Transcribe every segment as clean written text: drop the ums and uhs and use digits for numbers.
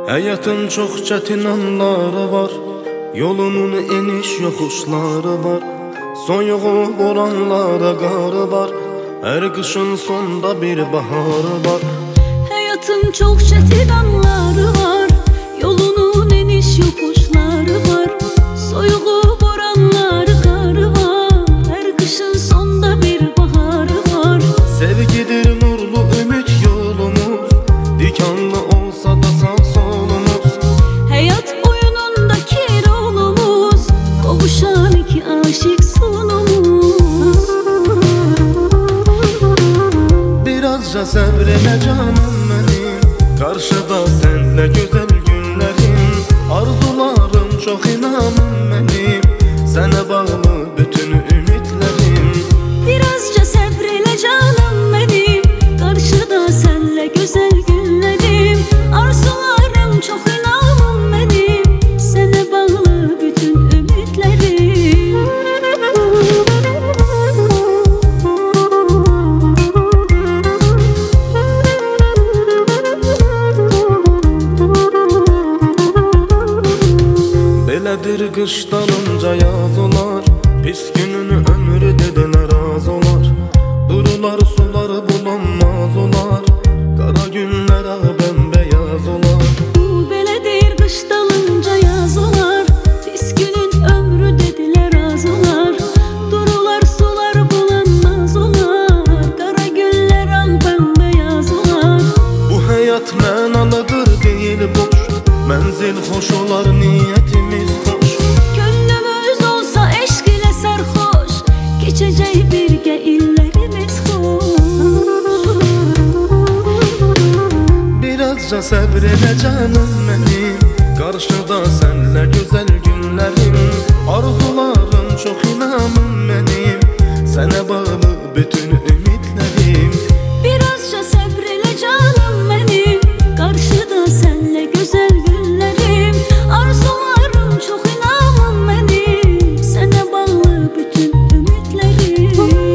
Həyatın çox çətin anları var, yolunun eniş yoxuşları var. Soyuğu boranlara qarı var, hər qışın sonda bir baharı var. Həyatın çox çətin anları var, yolunun eniş yoxuşları var. Soyuğu boranları qarı var, hər qışın sonda bir baharı var. Sevgidir nurlu ümit yolumuz, dikanlı olsa da sağ solumuz. Hayat oyunundaki rolumuz, qovuşan iki aşık sonumuz. Birazca səbrələ canım mənim, qarşıda sənlə gözəl günlərim. Arzularım çox inanım mənim, sənə bağlı bütün ümidlərim. Birazca səbr elə canım mənim, qarşıda sənlə gözəl günlərim. Arzularım çox inanım mənim, sənə bağlı bütün ümidlərim. Belədir qış dalınca yaz olar, pis gününü ömrü dedilər az olar. Durular suları bulanmaz olar, qara günlərə bəmbəyaz olar. Bu belədir qış dalınca yaz olar, pis günün ömrü dedilər az olar. Durular sular bulanmaz olar, qara günlər al bəmbəyaz olar. Bu həyat mənalıdır deyil boş, mənzil xoş olar niyyətimiz xoş. Gönlümüz olsa eşq ilə sərxoş, keçəcək birgə illərimiz xoş. Birazca səbr elə canım mənim, qarşıda sənlə gözəl günlərim. Arzularım çox inanım mənim, sənə bağlı bütün ümidlərim. Birazca səbr elə canım mənim, qarşıda sənlə gözəl günlərim. Arzularım çox inanım mənim, sənə bağlı bütün ümidlərim.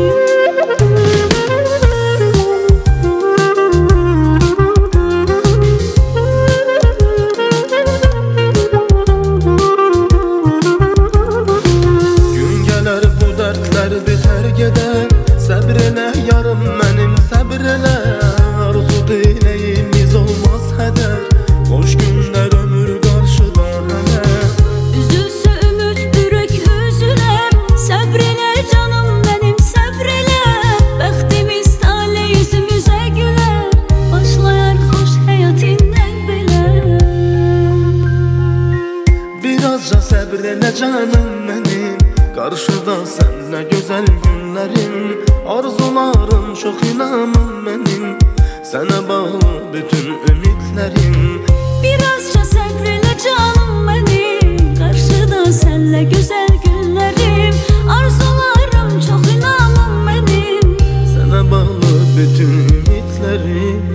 Gün gələr bu dərdlər bitər gedər, səbr elə yarım mənim səbr elə. Arzu diləyimiz olmaz hədər, xoş günlər ömür qarşıda hələ. Üzülsə ümid ürək üzülər, səbr elə canım mənim səbr elə. Bəxtimiz taley yüzümüzə gülər, başlayar xoş həyat indən belə. Birazca səbr elə canım mənim, qarşıda sənlə gözəl günlərim. Arzularım çox inanım mənim, sənə bağlı bütün ümidlərim. Birazca səbr elə canım mənim, qarşıda sənlə gözəl günlərim. Arzularım çox inanım mənim, Sənə bağlı bütün ümidlərim.